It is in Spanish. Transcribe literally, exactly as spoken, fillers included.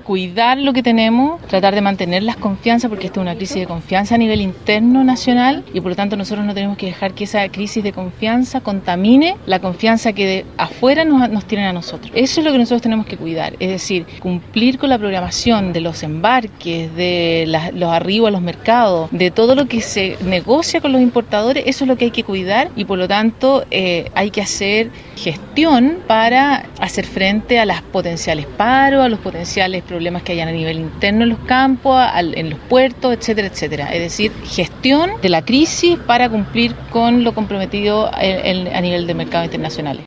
cuidar lo que tenemos, tratar de mantener las confianzas, porque esta es una crisis de confianza a nivel interno nacional y por lo tanto nosotros no tenemos que dejar que esa crisis de confianza contamine la confianza que de afuera nos, nos tienen a nosotros. Eso es lo que nosotros tenemos que cuidar, es decir, cumplir con la programación de los embarques, de la, los arribos a los mercados, de todo lo que se negocia con los importadores. Eso es lo que hay que cuidar y por lo tanto eh, hay que hacer gestión para hacer frente a las potenciales paros, a los potenciales problemas que hayan a nivel interno en los campos, al, en los puertos, etcétera, etcétera. Es decir, gestión de la crisis para cumplir con lo comprometido en, en, a nivel de mercados internacionales.